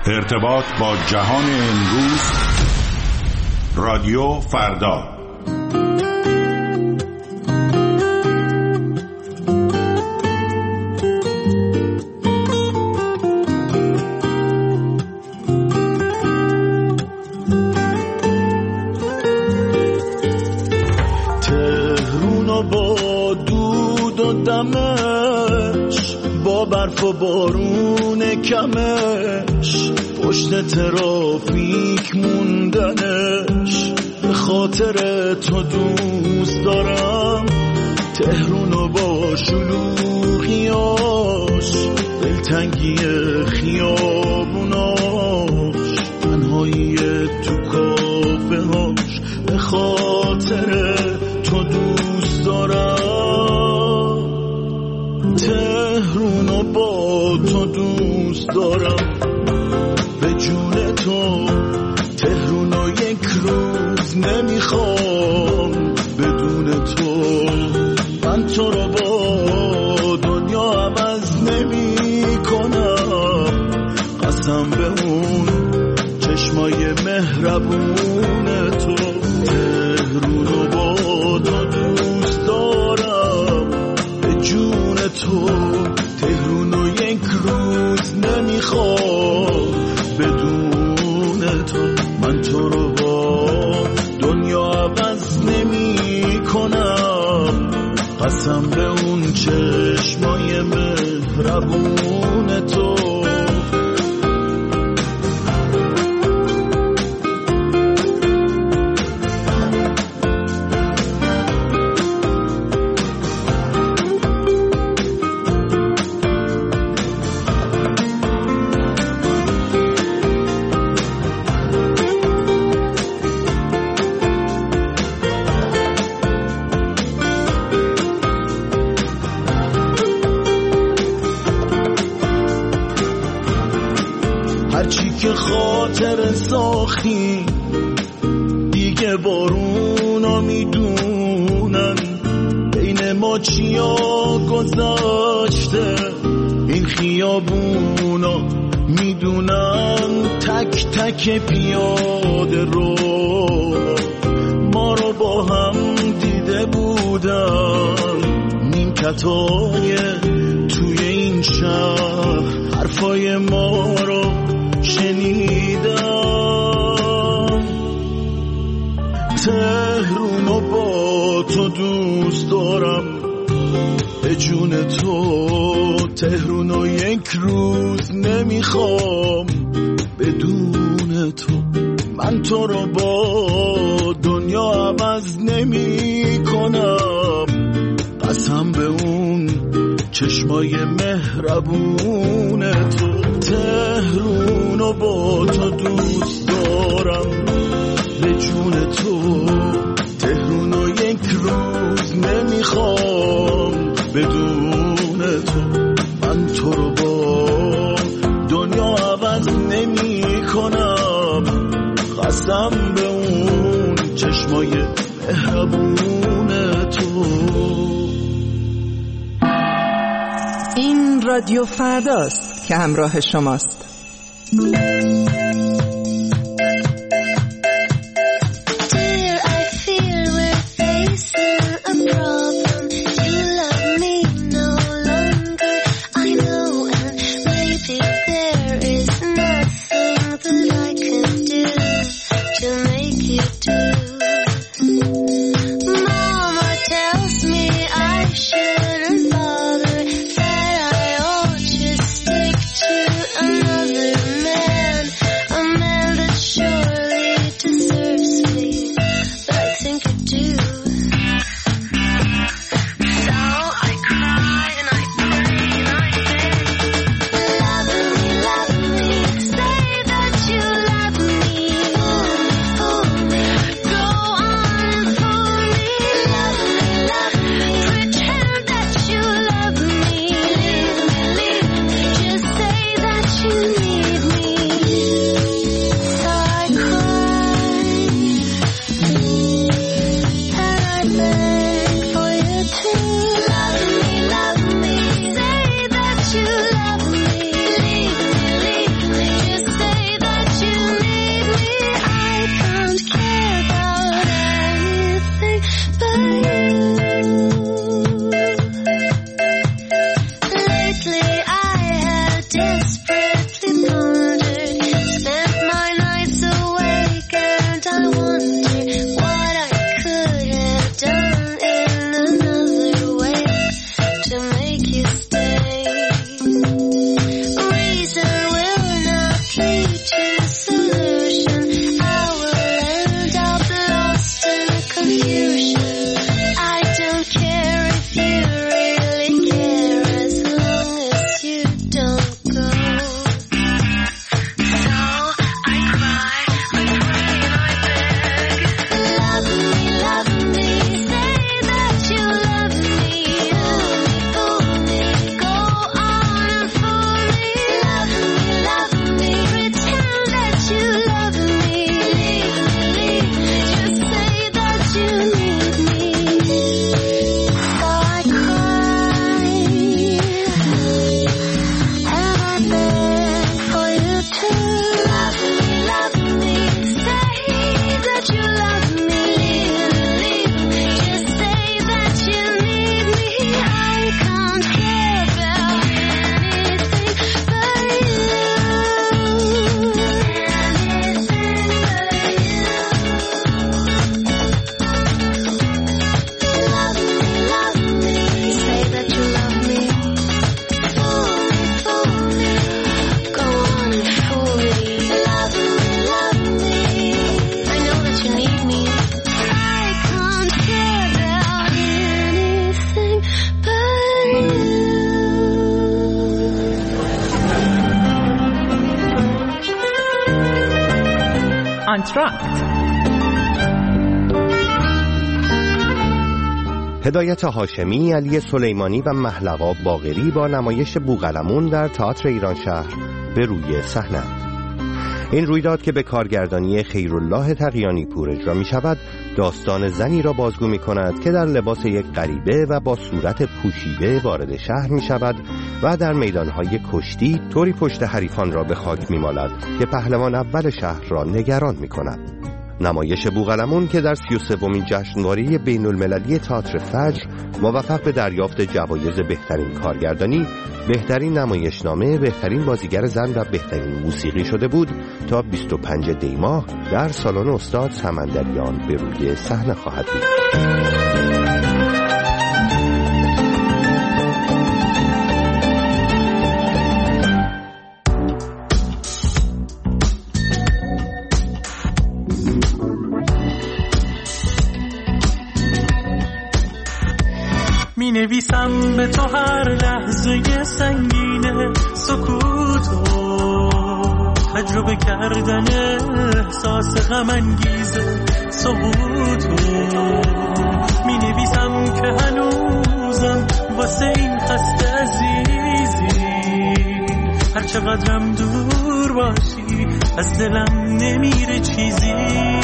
ارتباط با جهان امروز. رادیو فردا. تهرون با دود و دمش، با برف و بارون کمش، پشت ترافیک موندنش، به خاطر تو دوست دارم تهرونو با شلوغیاش، دلتنگی خیابوناش، تنهایی تو کافه هاش، به خاطر تو دوست دارم تهرونو با تو دوست دارم، به جون تو تهرونو یک روز نمیخوام، بدون تو من تو رو با دنیا عوض نمی کنم، قسم به اون چشمای مهربون تو، تهرونو با تو دوست دارم، به جون تو تهرونو یک روز نمیخوام، بدون تو من تو رو با دنیا عوض نمی کنم، قسم به اون چشمای مهربون تو. هرچی که خاطر ساخی دیگه بارونا میدونن، بین ما چیا گذاشته این خیابونا میدونن، تک تک پیاده رو ما رو با هم دیده بودن، نیمکتای توی این شهر حرفای ما رو شنیدم، تهرونو با تو دوست دارم، به جون تو تهرونو یک روز نمیخوام، بدون تو من تو رو با دنیا عوض نمی کنم، قسم به اون چشمای مهربون تو، تهرونو با تو دوست دارم، به جون تو تهرونو یک روز نمیخوام، بدون تو من تو رو با دنیا عوض نمی کنم، قسم به اون چشمای مهربون تو. این رادیو فرداست که همراه شماست. Another man, آنتراکت. هدایت هاشمی، علی سلیمانی و محلقا باقری با نمایش بوقلمون در تئاتر ایرانشهر به روی صحنه. این رویداد که به کارگردانی خیرالله تقیانی پور اجرا می شود، داستان زنی را بازگو می کند که در لباس یک غریبه و با صورت پوشیده وارد شهر می شود و در میدانهای کشتی طوری پشت حریفان را به خاک می مالد که پهلوان اول شهر را نگران می کند. نمایش بوقلمون که در 33مین جشنواره بین المللی تئاتر فجر موفق به دریافت جوایز بهترین کارگردانی، بهترین نمایشنامه، بهترین بازیگر زن و بهترین موسیقی شده بود، تا 25 دی ماه در سالن استاد سمندریان به روی صحنه خواهد بود. می نویسم به تو هر لحظه سنگینه سکوتو، تجربه کردن احساس غم انگیز سقوطو. می نویسم که هنوزم واسه این خسته عزیزی، هر چقدرم دور باشی از دلم نمیره چیزی.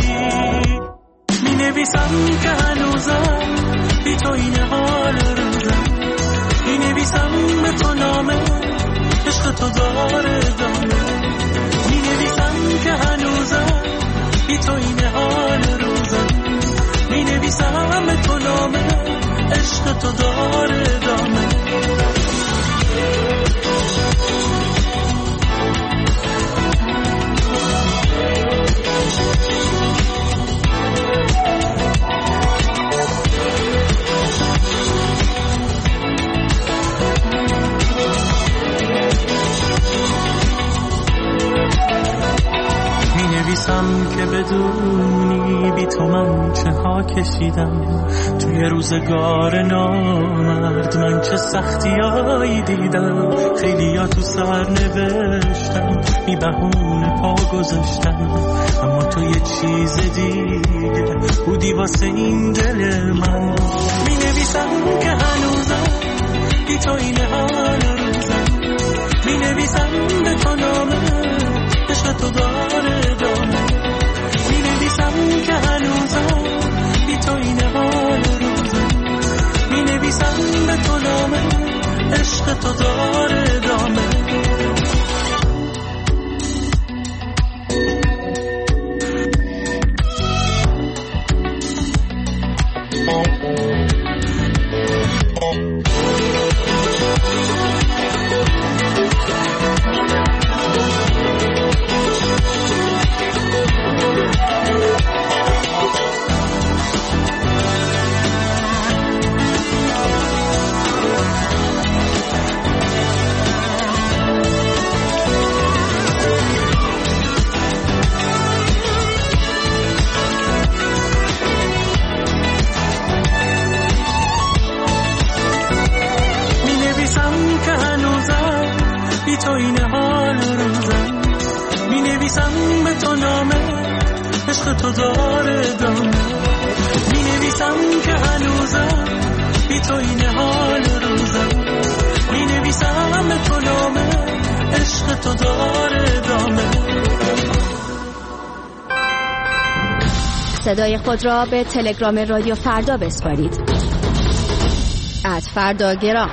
می نویسم که هنوزم بی تو این حال روزم، می نویسم به تو نامه عشق تو داره دامه. می نویسم که هنوزم بی تو این حال روزم، می نویسم به تو نامه عشق تو داره دامه. نویسم که بدونی بی تو من چه ها کشیدم، توی روزگار نامرد من چه سختیایی دیدم. خیلی ها تو سر نوشتم بی بهونه پا گذاشتم، اما تو یه چیز دیگه بودی واسه این دل من. می نویسم که هنوزم بی تو این حال روزم، می نویسم به تو نامه عشق تو داره دامه. می نویسم که هنوزم بی تو این حال روزم، می نویسم به تو نامه عشق تو داره دامه. داره دامه. می نویسم که هنوزم بی تو این حال روزم، می نویسم به تو نامه عشق تو داره دامه. صدای خود را به تلگرام رادیو فردا بسپارید. @فرداگرام.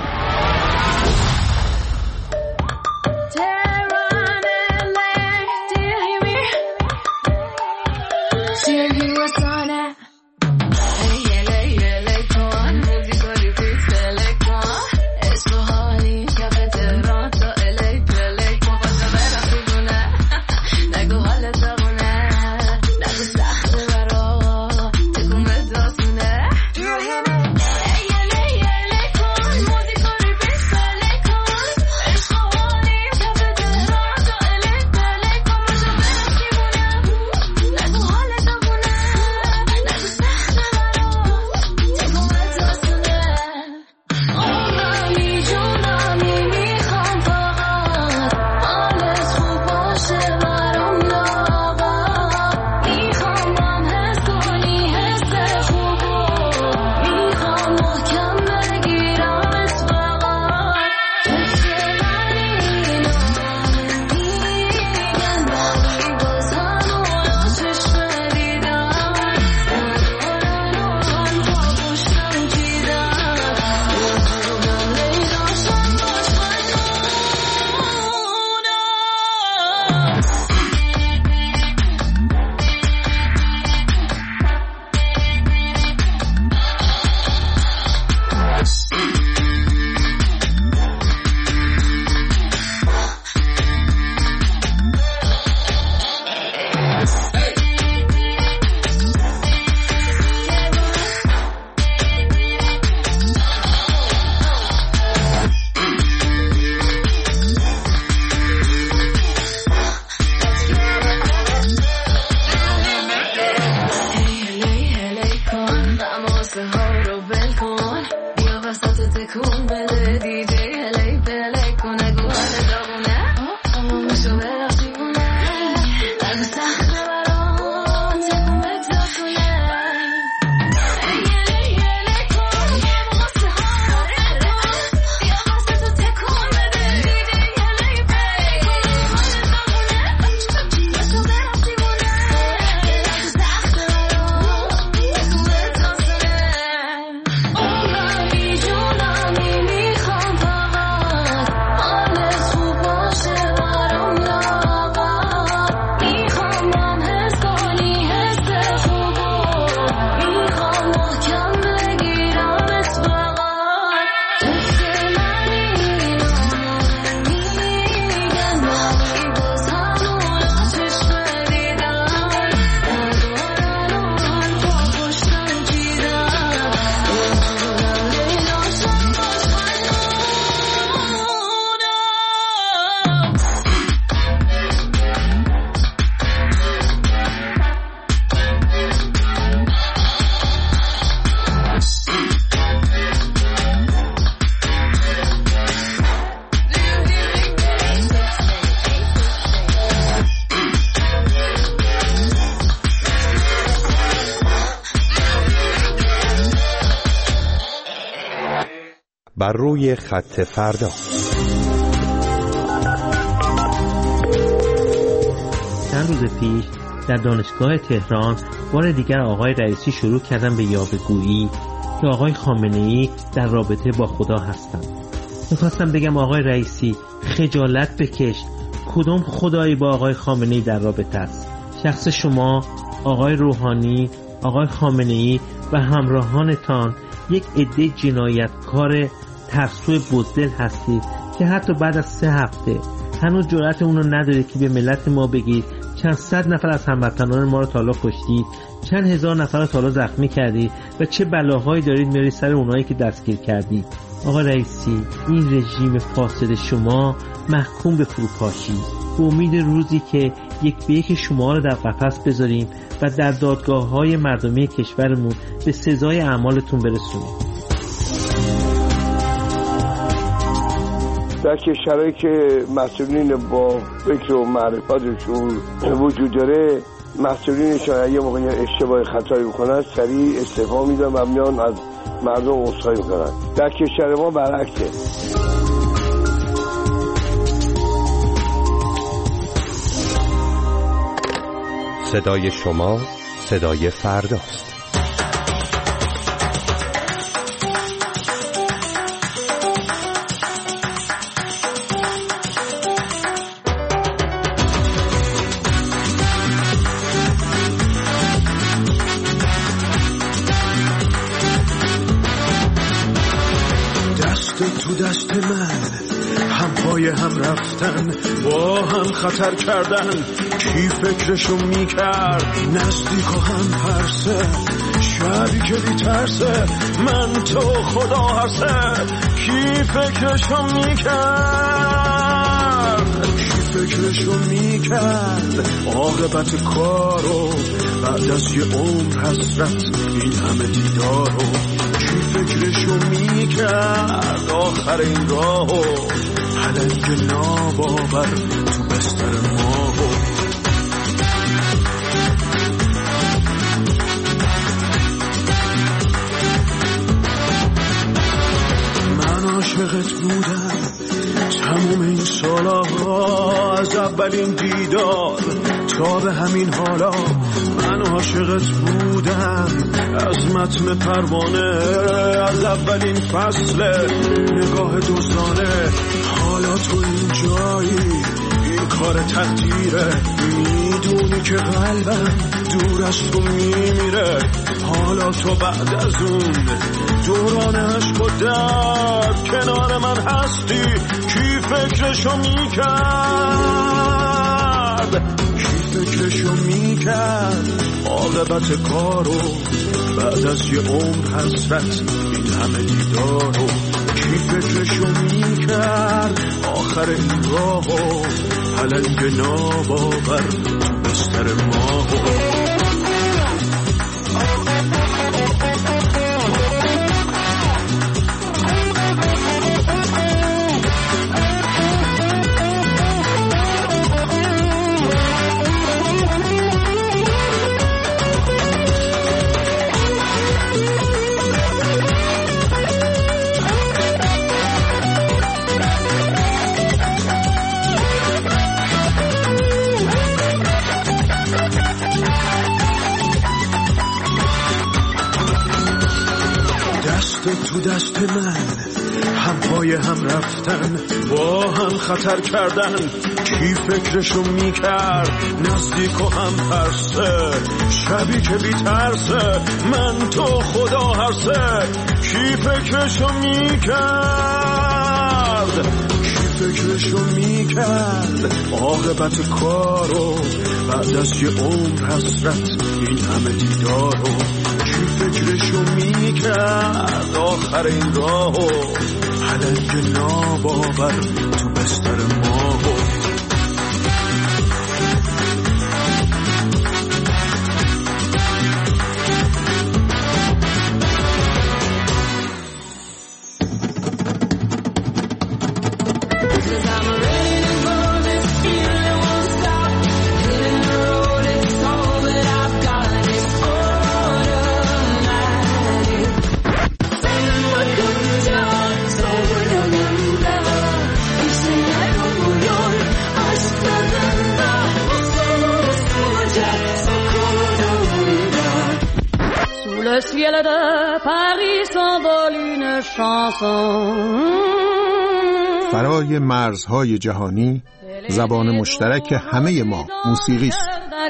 بر روی خط فردا. چند روز پیش در دانشگاه تهران بار دیگر آقای رئیسی شروع کردن به یاوه‌گویی که آقای خامنه‌ای در رابطه با خدا هستند. میخواستم بگم آقای رئیسی خجالت بکش، کدوم خدایی با آقای خامنه‌ای در رابطه است؟ شخص شما، آقای روحانی، آقای خامنه‌ای و همراهانتان یک عده جنایتکار ترسو بزدل هستید که حتی بعد از 3 هفته هنوز جرأت اون رو ندارید که به ملت ما بگید چند صد نفر از هموطنان ما رو تا حالا کشتید، چند هزار نفر رو تا حالا زخمی کردید و چه بلاهایی دارید میارید سر اونایی که دستگیر کردید. آقا رئیسی، این رژیم فاسد شما محکوم به فروپاشی، به امید روزی که یک به یک شما رو در قفس بذاریم و در دادگاه‌های مردمی کشورمون به سزای اعمالتون برسونیم. در کشورهایی که مسئولین با فکر و معرفتشون وجود داره مسئولینشان یه موقع اشتباه خطایی بکنن سریع استعفا میدن و میان از مردم عذرخواهی میکنن. در کشور ما برعکسه. صدای شما صدای فرداست. تو دست من هم پای هم رفتن، با هم خطر کردن، کی فکرشو میکرد نزدیک و هم پرسه، شبی که بیترسه من تو خدا هرسه، کی فکرشو میکرد، کی فکرشو میکرد عاقبت کارو بعد از یه عمر حسرت این همه دیدارو، کی فکرشو میکرد آخر این راهو پلنگ ناباور تو بستر ماهو. من عاشقت بودم تموم این سالها، از اولین دیدار تا به همین حالا. من عاشقت بودم از متن پروانه، از اولین فصل نگاه دوستانه. حالا تو این جایی این کار تقدیره، میدونی که قلبم دور از تو میمیره. حالا تو بعد از اون دوران عشق و درد کنار من هستی، کی فکرشو میکرد، کی فکرشو میکرد عاقبت کارو بعد از یه عمر حسرت این همه دیدارو، کی فکرشو میکرد آخر این راهو پلنگ ناباور تو بستر ماهو. تو دست من هم پای هم رفتن، با هم خطر کردن، کی فکرشو میکرد نزدیک و هم پرسه، شبی که بیترسه من تو خدا هرسه، کی فکرشو میکرد، کی فکرشو میکرد عاقبت کارو بعد از یه عمر حسرت این همه دیدارو، کی فکرشو میکرد آخر این راهو پلنگ ناباور تو بستر ماهو. Le ciel de Paris s'envole une chanson. فرای مرزهای جهانی زبان مشترک همه ما موسیقی است.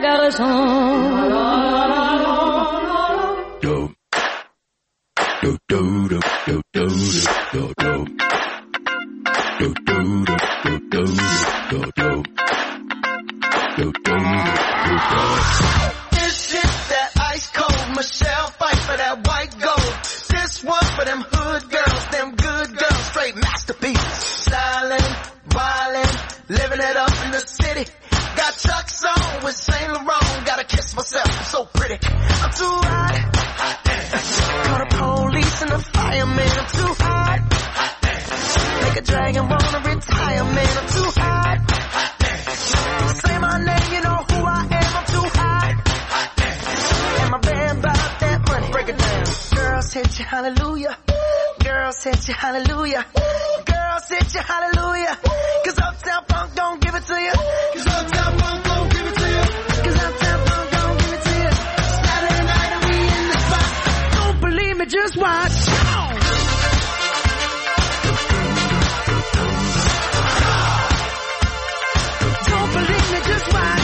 Michelle fight for that white gold. This one for them hood girls, them good girls, straight masterpieces. Stylin', wildin', living it up in the city. Got Chuck's on with Saint Laurent. Gotta kiss myself, I'm so pretty. I'm too hot. Call the police and the fireman. I'm too hot. Make a dragon wanna retire, man. I'm too hot. Say my name, you know who I am. I'm too hot. hit you hallelujah. Girls hit you hallelujah. Girls hit you hallelujah. Cause Uptown Funk don't give it to you. Cause Uptown Funk don't give it to you. Cause Uptown Funk don't give it to you. Saturday night and we in the spot. Don't believe me, just watch. Don't believe me, just watch.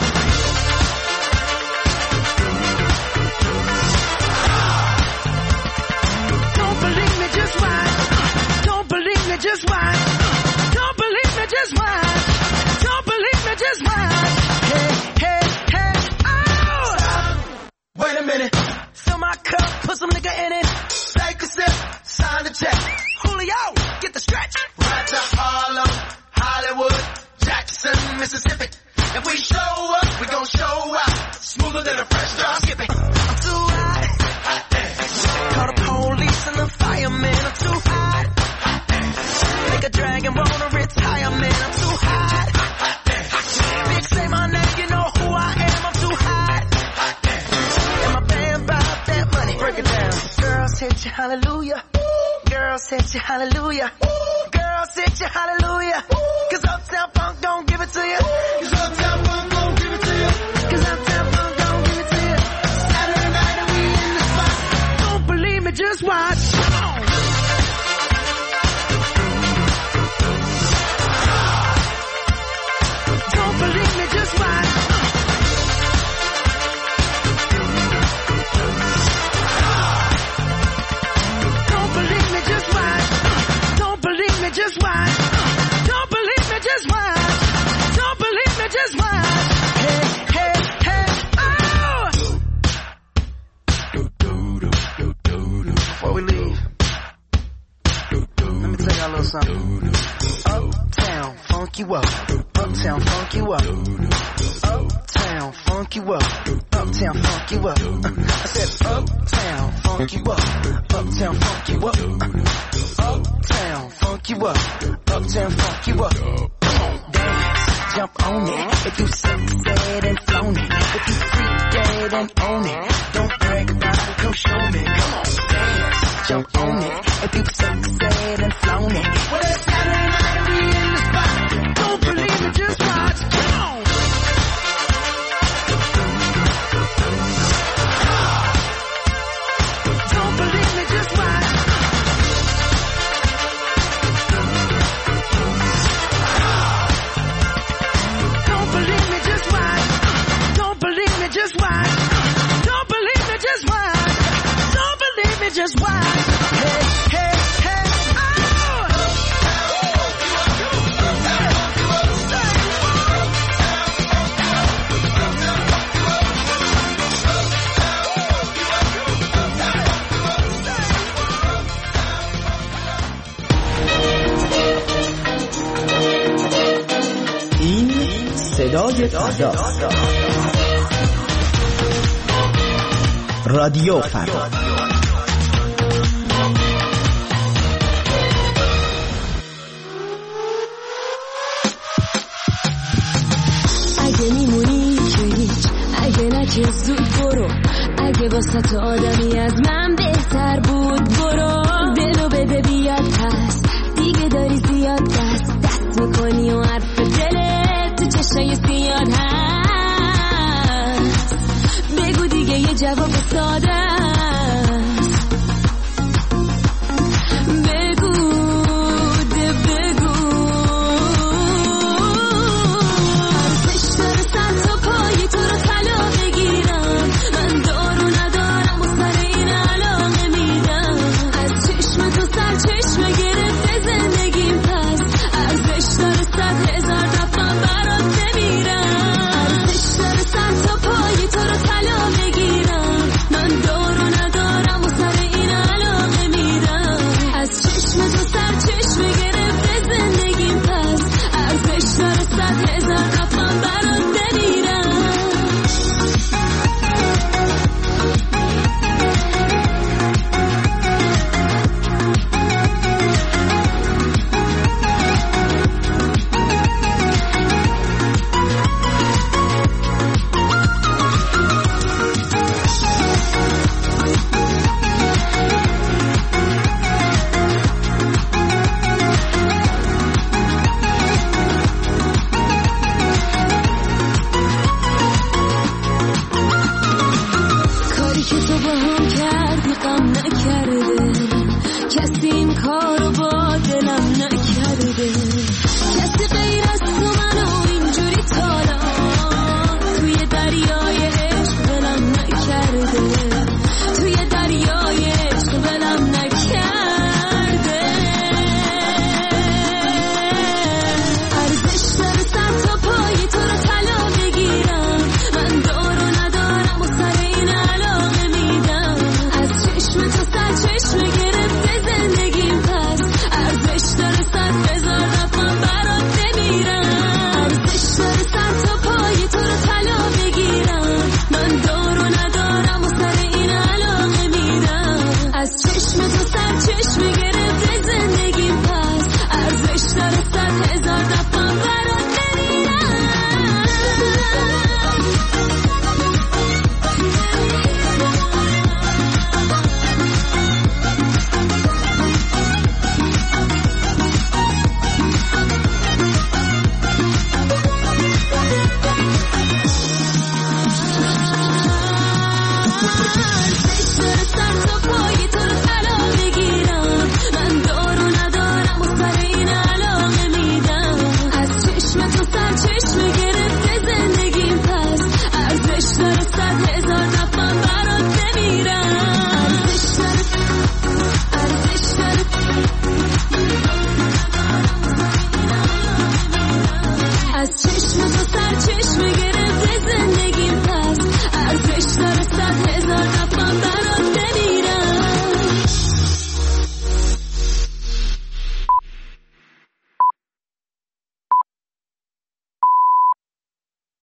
Don't believe me, just watch. Don't believe me, just watch. Don't believe me, just watch. Don't believe me, just watch. Hey, hey, hey, oh! Stop. Wait a minute. Fill my cup, put some nigga in it. Take a sip, sign the check. Julio, get the stretch. Right to Harlem, Hollywood, Jackson, Mississippi. If we show up, we gon' show out. Smoother than a fresh drop. Skip it. I'm too hot. Hot damn. Call the police and the firemen. I'm too hot. Hot damn. Make a dragon wanna retire, man. I'm too hot. Hot damn. Bitch, say my name, you know who I am. I'm too hot. Hot damn. And my band bought that money. Break it down. Girls hit you hallelujah. Girls hit you hallelujah. Girls hit you hallelujah. Cause Uptown Funk don't give it to you. Cause Uptown Funk don't give it to you. Cause Uptown Funk don't give it to you. Saturday night and we in the spot. Don't believe me, just watch. Don't believe me, just watch. Don't believe me, just watch. Don't believe me, just watch. Don't believe me, just watch. Don't believe me, just watch. Hey, hey, hey, oh! Before we leave, let me tell y'all a little something. Uptown, funk you up. Uptown, funk you up. Uptown, funk you up. Uptown, funk you up. I said uptown, funk you up. Uptown, funk you up. Uptown, funk you up. Uptown, funk you up. Come on, dance, jump on it. If you sunset and flown it. If you freak dead and own it. Don't brag about it, come show me. Come on, dance, jump on it. If you sunset and flown it. Well, it's Saturday night and we in the spot. Don't believe it, just watch. Come on. Don't believe me, just watch. Don't believe me, just watch. Don't believe me, just watch. Don't believe me, just watch. Don't believe me, just watch. Hey, hey, hey, oh! این صدای فردا، رادیو فردا. اگه میمونی که هیچ، اگه نه که زود برو، اگه واسه تو آدمی از من بهتر بود برو. دلو بده بیاد پس، دیگه داری زیاد دست میکنی و حرف دلت تو چشای زیاد هست. بگو دیگه یه جواب ساده